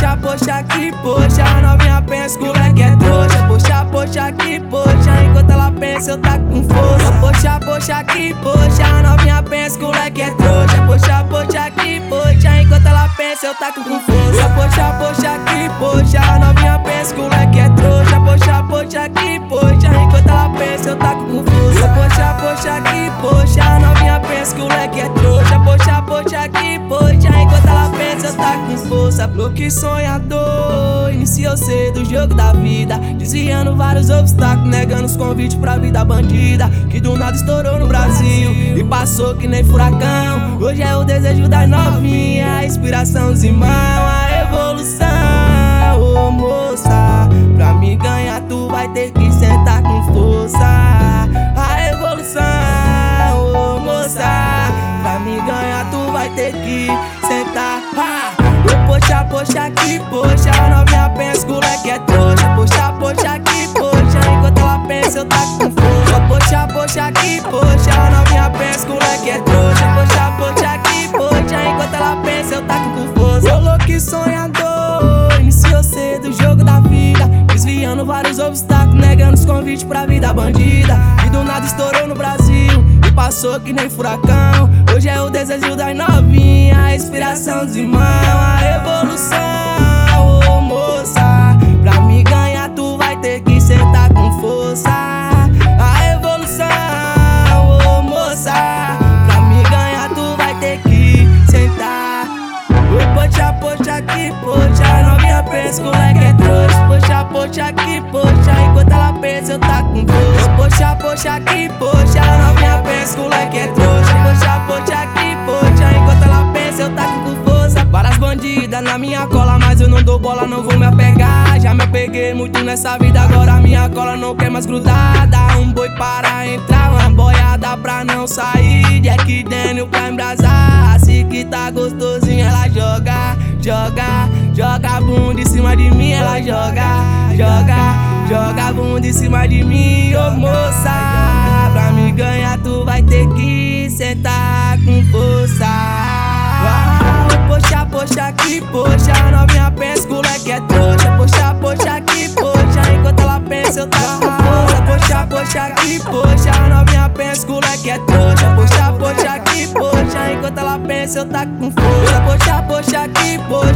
Poxa, poxa, que poxa, a novinha pensa que o moleque é trouxa. Poxa, poxa, que poxa, enquanto ela pensa eu tá com força. Poxa, poxa, que poxa, a novinha pensa que o moleque é trouxa. Poxa, poxa, que poxa, enquanto ela pensa eu tá com força. Poxa, poxa, que poxa, a novinha pensa que o moleque é trouxa. Poxa, poxa, que poxa, enquanto ela pensa eu tá com força. Poxa, poxa, que poxa, a novinha pensa que o moleque é trouxa. Poxa, poxa, que poxa, enquanto ela pensa eu tá com força. Bloque sonhador, iniciou cedo o jogo da vida, desviando vários obstáculos, negando os convites pra vida bandida, que do nada estourou no Brasil e passou que nem furacão. Hoje é o desejo das novinhas, a inspiração dos irmãos, a evolução. Ô moça, pra me ganhar tu vai ter que sentar com força. A evolução, ô moça, pra me ganhar tu vai ter que sentar. Poxa, poxa, que poxa, a novinha pensa que o moleque é trouxa. Poxa, poxa, que poxa, enquanto ela pensa eu tá com força. Poxa, poxa, que poxa, a novinha pensa que o moleque é trouxa. Poxa, poxa, que poxa, enquanto ela pensa eu tá com força. Ô louco sonhador, iniciou cedo o jogo da vida, desviando vários obstáculos, negando os convites pra vida bandida, e do nada estourou no Brasil e passou que nem furacão. Hoje é o desejo das novinhas, a inspiração dos irmãos, a evolução. Ô moça, pra me ganhar tu vai ter que sentar com força. A evolução, ô moça, pra me ganhar tu vai ter que sentar. Ô poxa, poxa, que poxa, a novinha pensa que o moleque é trouxa. Poxa, poxa, que poxa, enquanto ela pensa eu tá com força. Poxa, poxa, que poxa, a novinha pensa que o moleque é trouxa. Poxa, poxa, que poxa, enquanto ela pensa eu tá com força. Várias bandidas na minha cola, mas eu não dou bola, não vou me apegar. Já me apeguei muito nessa vida, agora minha cola não quer mais grudada. Um boi para entrar, uma boiada pra não sair. Jack Daniel pra embrasar, assim que tá gostosinho ela joga, joga, joga a bunda em cima de mim. Ela joga, joga, joga a bunda em cima de mim. Ô moça, pra me ganhar tu vai ter que sentar com força. Poxa, poxa, que poxa, a novinha pensa que o moleque é trouxa. Poxa, poxa, que poxa, enquanto ela pensa eu tá com força. Poxa, poxa, que poxa, a novinha pensa que o moleque é trouxa. Poxa, poxa, que poxa, enquanto ela pensa eu tá com força. Poxa, poxa, que poxa.